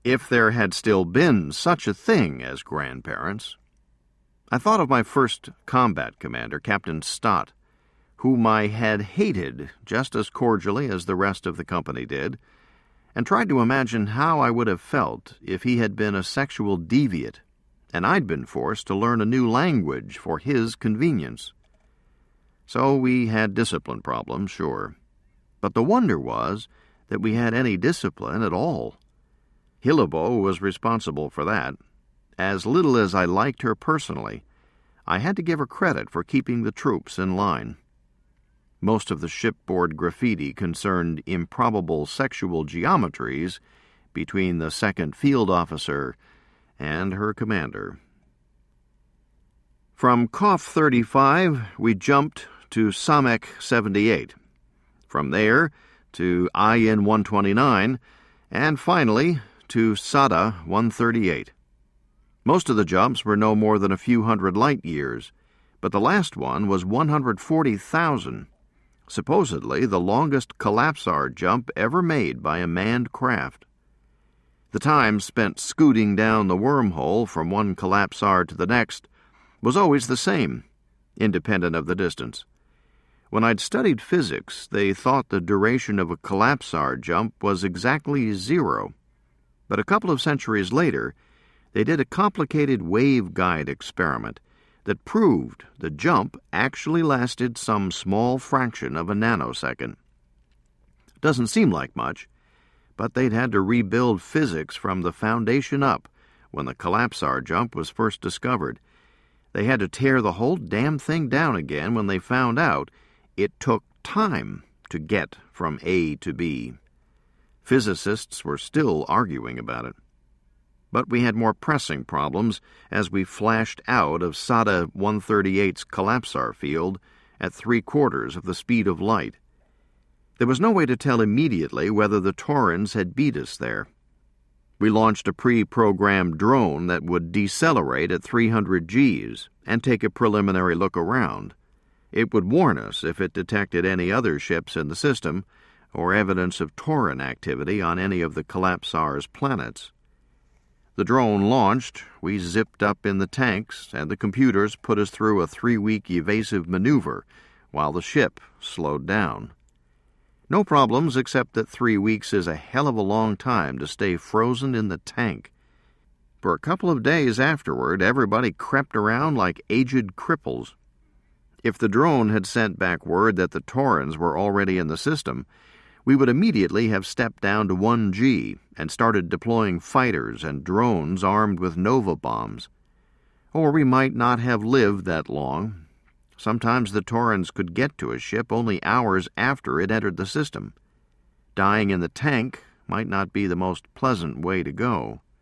If there had still been such a thing as grandparents. I thought of my first combat commander, Captain Stott, whom I had hated just as cordially as the rest of the company did, and tried to imagine how I would have felt if he had been a sexual deviant, and I'd been forced to learn a new language for his convenience. So we had discipline problems, sure, but the wonder was that we had any discipline at all. Hillebo was responsible for that. As little as I liked her personally, I had to give her credit for keeping the troops in line. Most of the shipboard graffiti concerned improbable sexual geometries between the second field officer and her commander. From KOF 35, we jumped to Samek 78. From there to IN 129, and finally to Sada 138. Most of the jumps were no more than a few hundred light years, but the last one was 140,000, supposedly the longest collapsar jump ever made by a manned craft. The time spent scooting down the wormhole from one collapsar to the next was always the same, independent of the distance. When I'd studied physics, they thought the duration of a collapsar jump was exactly 0. But a couple of centuries later, they did a complicated waveguide experiment that proved the jump actually lasted some small fraction of a nanosecond. Doesn't seem like much, but they'd had to rebuild physics from the foundation up when the collapsar jump was first discovered. They had to tear the whole damn thing down again when they found out it took time to get from A to B. Physicists were still arguing about it. But we had more pressing problems as we flashed out of Sada 138's collapsar field at 3/4 of the speed of light. There was no way to tell immediately whether the Taurans had beat us there. We launched a pre-programmed drone that would decelerate at 300 Gs and take a preliminary look around. It would warn us if it detected any other ships in the system or evidence of Tauran activity on any of the collapsar's planets. The drone launched, we zipped up in the tanks, and the computers put us through a 3-week evasive maneuver while the ship slowed down. No problems except that 3 weeks is a hell of a long time to stay frozen in the tank. For a couple of days afterward, everybody crept around like aged cripples. If the drone had sent back word that the Taurans were already in the system, we would immediately have stepped down to 1G and started deploying fighters and drones armed with Nova bombs. Or we might not have lived that long. Sometimes the Taurans could get to a ship only hours after it entered the system. Dying in the tank might not be the most pleasant way to go.